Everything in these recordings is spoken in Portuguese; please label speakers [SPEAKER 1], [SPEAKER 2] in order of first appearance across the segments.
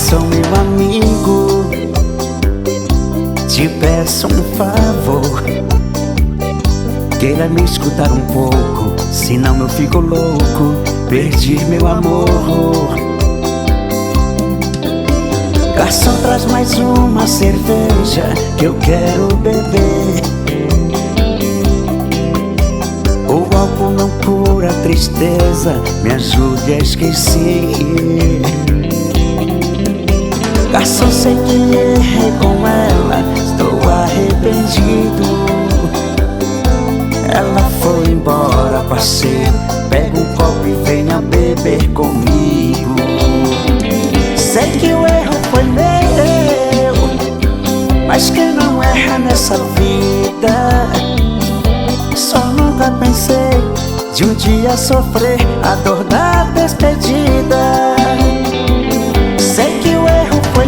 [SPEAKER 1] Garçom, meu amigo, te peço um favor, queira me escutar um pouco, senão eu fico louco, perdi meu amor. Garçom, traz mais uma cerveja que eu quero beber. O álcool não cura a tristeza, me ajude a esquecer. Garçom, sei que errei com ela, estou arrependido. Ela foi embora, parceiro, pega um copo e venha beber comigo. Sei que o erro foi meu, mas quem não erra nessa vida? Só nunca pensei de um dia sofrer a dor da despedida. Sei que o erro foi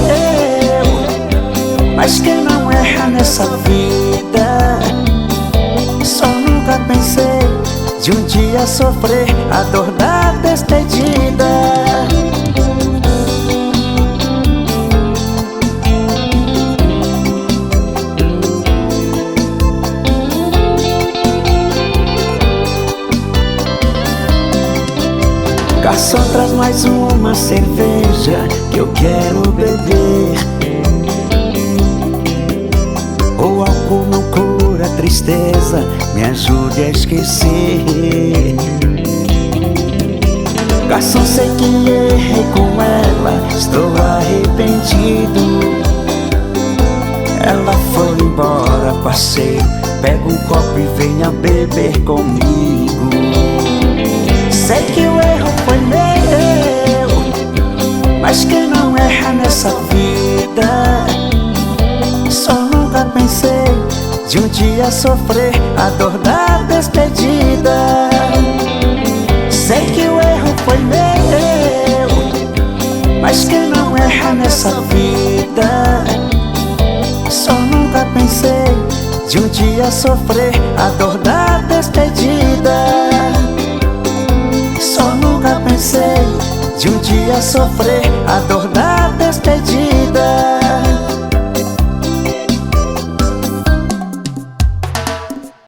[SPEAKER 1] meu, mas quem não erra nessa vida? Só nunca pensei de um dia sofrer a dor da despedida. Garçom, traz mais uma cerveja que eu quero beber. O álcool não cura a tristeza, me ajude a esquecer. Garçom, sei que errei com ela, estou arrependido. Ela foi embora, parceiro, pega um copo e venha beber comigo. Sei que o erro foi meu, mas quem não erra nessa vida? Só nunca pensei de um dia sofrer a dor da despedida. Sei que o erro foi meu, mas quem não erra nessa vida? Só nunca pensei de um dia sofrer a dor da despedida. Só nunca pensei de um dia sofrer a dor da